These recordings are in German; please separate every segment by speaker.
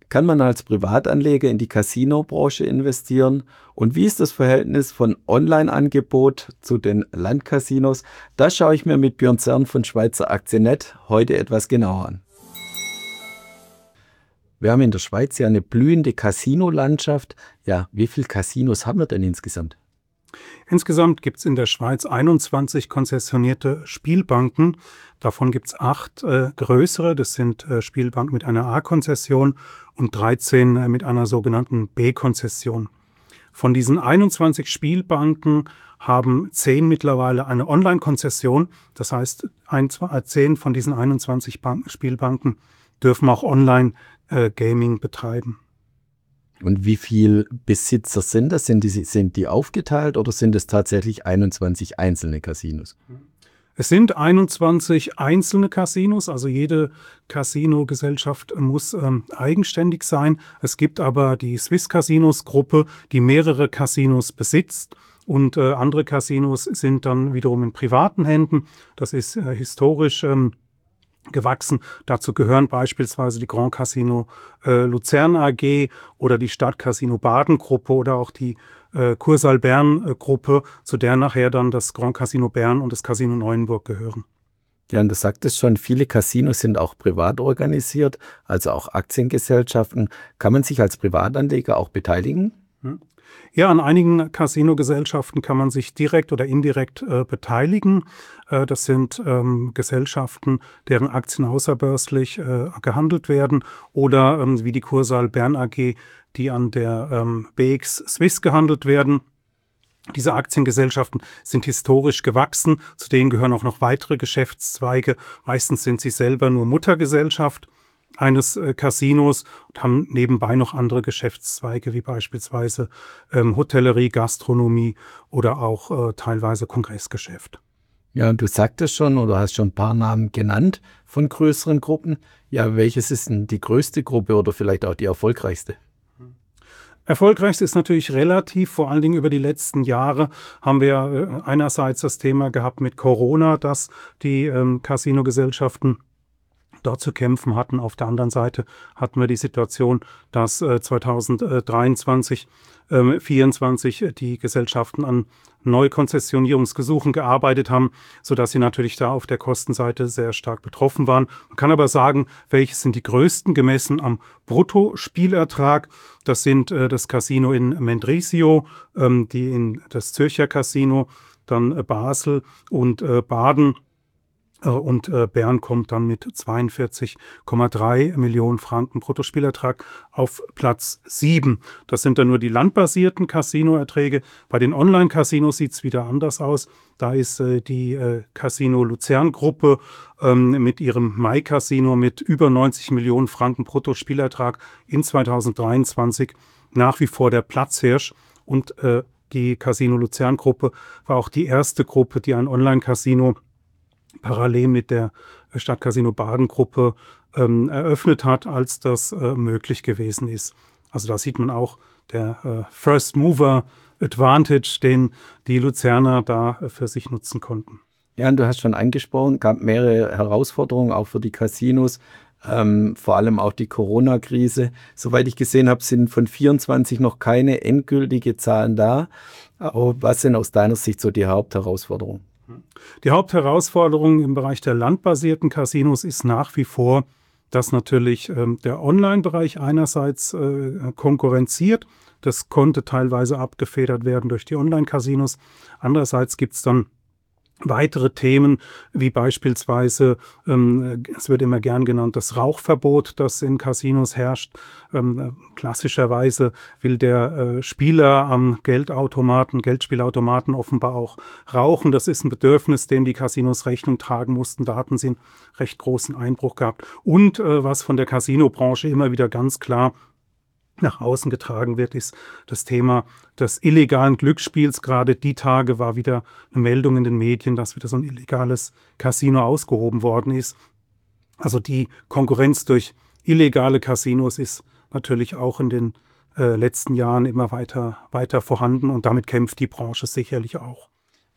Speaker 1: Kann man als Privatanleger in die Casino-Branche investieren? Und wie ist das Verhältnis von Online-Angebot zu den Landcasinos? Das schaue ich mir mit Björn Zern von Schweizer Aktiennet heute etwas genauer an. Wir haben in der Schweiz ja eine blühende Casino-Landschaft. Ja, wie viele Casinos haben wir denn insgesamt?
Speaker 2: Insgesamt gibt es in der Schweiz 21 konzessionierte Spielbanken. Davon gibt es 8 größere, das sind Spielbanken mit einer A-Konzession und 13 mit einer sogenannten B-Konzession. Von diesen 21 Spielbanken haben 10 mittlerweile eine Online-Konzession. Das heißt, 10 von diesen 21 Spielbanken dürfen auch Online-Gaming betreiben.
Speaker 1: Und wie viele Besitzer sind das? Sind die aufgeteilt oder sind es tatsächlich 21 einzelne Casinos?
Speaker 2: Es sind 21 einzelne Casinos, also jede Casino-Gesellschaft muss eigenständig sein. Es gibt aber die Swiss Casinos-Gruppe, die mehrere Casinos besitzt. Und andere Casinos sind dann wiederum in privaten Händen. Das ist historisch gewachsen. Dazu gehören beispielsweise die Grand Casino Luzern AG oder die Stadtcasino Baden Gruppe oder auch die Kursaal Bern Gruppe, zu der nachher dann das Grand Casino Bern und das Casino Neuenburg gehören.
Speaker 1: Ja, und du sagtest schon, viele Casinos sind auch privat organisiert, also auch Aktiengesellschaften. Kann man sich als Privatanleger auch beteiligen?
Speaker 2: Ja, an einigen Casino-Gesellschaften kann man sich direkt oder indirekt beteiligen. Das sind Gesellschaften, deren Aktien außerbörslich gehandelt werden oder wie die Kursaal Bern AG, die an der BX Swiss gehandelt werden. Diese Aktiengesellschaften sind historisch gewachsen, zu denen gehören auch noch weitere Geschäftszweige. Meistens sind sie selber nur Muttergesellschaft eines Casinos und haben nebenbei noch andere Geschäftszweige, wie beispielsweise Hotellerie, Gastronomie oder auch teilweise Kongressgeschäft.
Speaker 1: Ja, und du sagtest schon oder hast schon ein paar Namen genannt von größeren Gruppen. Ja, welches ist denn die größte Gruppe oder vielleicht auch die erfolgreichste?
Speaker 2: Erfolgreichste ist natürlich relativ, vor allen Dingen über die letzten Jahre haben wir einerseits das Thema gehabt mit Corona, dass die Casino-Gesellschaften dort zu kämpfen hatten. Auf der anderen Seite hatten wir die Situation, dass 2023, 2024 die Gesellschaften an Neukonzessionierungsgesuchen gearbeitet haben, sodass sie natürlich da auf der Kostenseite sehr stark betroffen waren. Man kann aber sagen, welche sind die größten gemessen am Bruttospielertrag. Das sind das Casino in Mendrisio, das Zürcher Casino, dann Basel und Baden. Und Bern kommt dann mit 42,3 Millionen Franken Bruttospielertrag auf Platz 7. Das sind dann nur die landbasierten Casinoerträge. Bei den Online-Casinos sieht es wieder anders aus. Da ist die Casino Luzern Gruppe mit ihrem Mai-Casino mit über 90 Millionen Franken Bruttospielertrag in 2023 nach wie vor der Platzhirsch. Und die Casino Luzern Gruppe war auch die erste Gruppe, die ein Online-Casino parallel mit der Stadtcasino Baden Gruppe eröffnet hat, als das möglich gewesen ist. Also da sieht man auch der First Mover Advantage, den die Luzerner da für sich nutzen konnten.
Speaker 1: Ja, und du hast schon angesprochen, gab mehrere Herausforderungen auch für die Casinos, vor allem auch die Corona-Krise. Soweit ich gesehen habe, sind von 24 noch keine endgültige Zahlen da. Aber was sind aus deiner Sicht so die Hauptherausforderungen?
Speaker 2: Die Hauptherausforderung im Bereich der landbasierten Casinos ist nach wie vor, dass natürlich der Online-Bereich einerseits konkurrenziert. Das konnte teilweise abgefedert werden durch die Online-Casinos. Andererseits gibt es dann weitere Themen, wie beispielsweise, es wird immer gern genannt, das Rauchverbot, das in Casinos herrscht. Klassischerweise will der Spieler am Geldspielautomaten offenbar auch rauchen. Das ist ein Bedürfnis, dem die Casinos Rechnung tragen mussten. Da hatten sie einen recht großen Einbruch gehabt. Und was von der Casinobranche immer wieder ganz klar nach außen getragen wird, ist das Thema des illegalen Glücksspiels. Gerade die Tage war wieder eine Meldung in den Medien, dass wieder so ein illegales Casino ausgehoben worden ist. Also die Konkurrenz durch illegale Casinos ist natürlich auch in den letzten Jahren immer weiter vorhanden und damit kämpft die Branche sicherlich auch.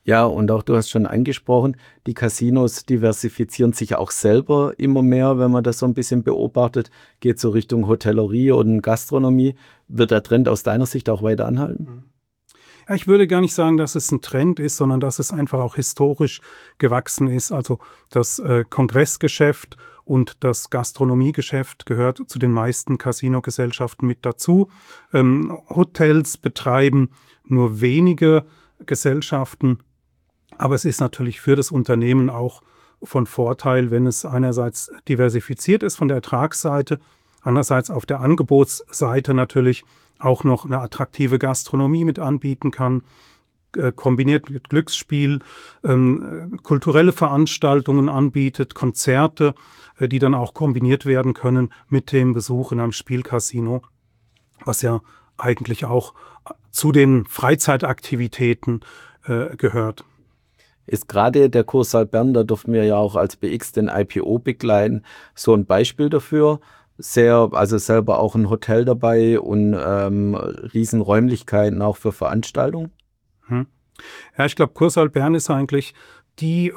Speaker 1: Ja, und auch du hast schon angesprochen, die Casinos diversifizieren sich auch selber immer mehr, wenn man das so ein bisschen beobachtet, geht so Richtung Hotellerie und Gastronomie. Wird der Trend aus deiner Sicht auch weiter anhalten?
Speaker 2: Ja, ich würde gar nicht sagen, dass es ein Trend ist, sondern dass es einfach auch historisch gewachsen ist. Also das Kongressgeschäft und das Gastronomiegeschäft gehört zu den meisten Casino-Gesellschaften mit dazu. Hotels betreiben nur wenige Gesellschaften, aber es ist natürlich für das Unternehmen auch von Vorteil, wenn es einerseits diversifiziert ist von der Ertragsseite, andererseits auf der Angebotsseite natürlich auch noch eine attraktive Gastronomie mit anbieten kann, kombiniert mit Glücksspiel, kulturelle Veranstaltungen anbietet, Konzerte, die dann auch kombiniert werden können mit dem Besuch in einem Spielcasino, was ja eigentlich auch zu den Freizeitaktivitäten gehört.
Speaker 1: Ist gerade der Kursaal Bern, da durften wir ja auch als BX den IPO begleiten, so ein Beispiel dafür. Also selber auch ein Hotel dabei und riesen Räumlichkeiten auch für Veranstaltungen.
Speaker 2: Hm. Ja, ich glaube, Kursaal Bern ist eigentlich die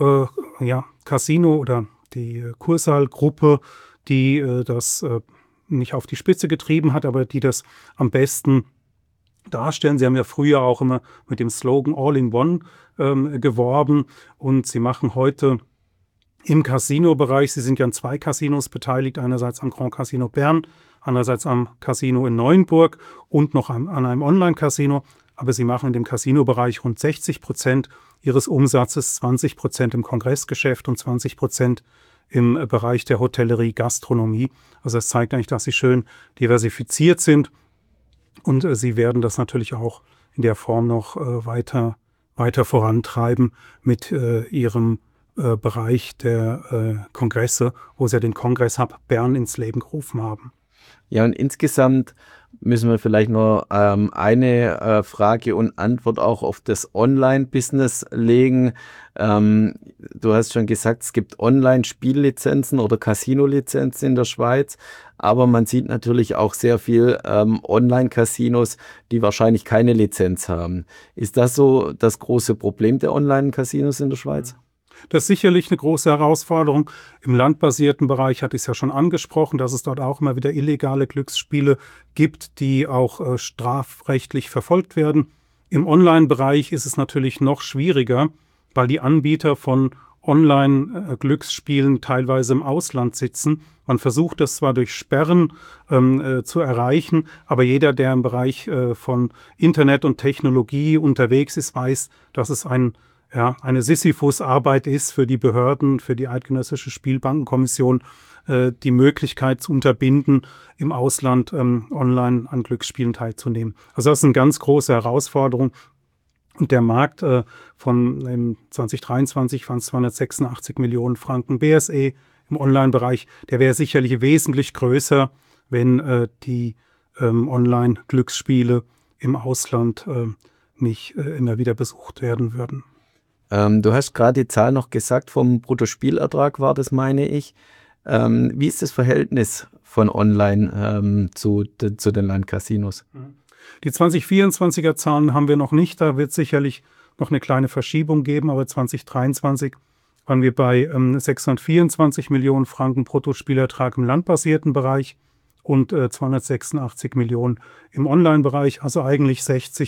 Speaker 2: Casino oder die Kursaal-Gruppe, die das nicht auf die Spitze getrieben hat, aber die das am besten darstellen. Sie haben ja früher auch immer mit dem Slogan All-in-One geworben und sie machen heute im Casino-Bereich, sie sind ja an 2 Casinos beteiligt, einerseits am Grand Casino Bern, andererseits am Casino in Neuenburg und noch an einem Online-Casino, aber sie machen in dem Casino-Bereich rund 60% ihres Umsatzes, 20% im Kongressgeschäft und 20% im Bereich der Hotellerie, Gastronomie. Also das zeigt eigentlich, dass sie schön diversifiziert sind und sie werden das natürlich auch in der Form noch weiter vorantreiben mit ihrem Bereich der Kongresse, wo sie ja den Kongress-Hub Bern ins Leben gerufen haben.
Speaker 1: Ja, und insgesamt müssen wir vielleicht noch eine Frage und Antwort auch auf das Online-Business legen. Du hast schon gesagt, es gibt Online-Spiellizenzen oder Casino-Lizenzen in der Schweiz, aber man sieht natürlich auch sehr viel Online-Casinos, die wahrscheinlich keine Lizenz haben. Ist das so das große Problem der Online-Casinos in der Schweiz?
Speaker 2: Das ist sicherlich eine große Herausforderung. Im landbasierten Bereich hatte ich es ja schon angesprochen, dass es dort auch immer wieder illegale Glücksspiele gibt, die auch strafrechtlich verfolgt werden. Im Online-Bereich ist es natürlich noch schwieriger, weil die Anbieter von Online-Glücksspielen teilweise im Ausland sitzen. Man versucht das zwar durch Sperren zu erreichen, aber jeder, der im Bereich von Internet und Technologie unterwegs ist, weiß, dass es eine Sisyphus-Arbeit ist für die Behörden, für die Eidgenössische Spielbankenkommission, die Möglichkeit zu unterbinden, im Ausland online an Glücksspielen teilzunehmen. Also das ist eine ganz große Herausforderung. Und der Markt von 2023 waren es 286 Millionen Franken BSE im Online-Bereich. Der wäre sicherlich wesentlich größer, wenn die Online-Glücksspiele im Ausland nicht immer wieder besucht werden würden.
Speaker 1: Du hast gerade die Zahl noch gesagt, vom Bruttospielertrag war das, meine ich. Wie ist das Verhältnis von Online zu den Landcasinos?
Speaker 2: Die 2024er Zahlen haben wir noch nicht, da wird sicherlich noch eine kleine Verschiebung geben, aber 2023 waren wir bei 624 Millionen Franken Bruttospielertrag im landbasierten Bereich und 286 Millionen im Online-Bereich, also eigentlich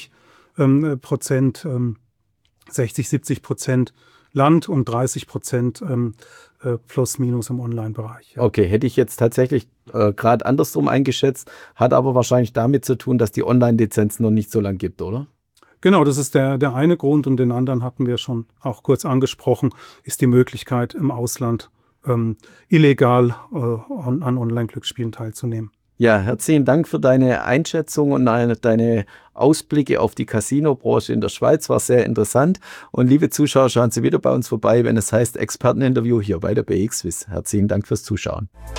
Speaker 2: 60-70% Land und 30% plus minus im Online-Bereich.
Speaker 1: Ja. Okay, hätte ich jetzt tatsächlich gerade andersrum eingeschätzt, hat aber wahrscheinlich damit zu tun, dass die Online-Lizenz noch nicht so lange gibt, oder?
Speaker 2: Genau, das ist der eine Grund und den anderen hatten wir schon auch kurz angesprochen, ist die Möglichkeit im Ausland illegal an Online-Glücksspielen teilzunehmen.
Speaker 1: Ja, herzlichen Dank für deine Einschätzung und deine Ausblicke auf die Casino-Branche in der Schweiz. War sehr interessant. Und liebe Zuschauer, schauen Sie wieder bei uns vorbei, wenn es heißt Experteninterview hier bei der BX Swiss. Herzlichen Dank fürs Zuschauen.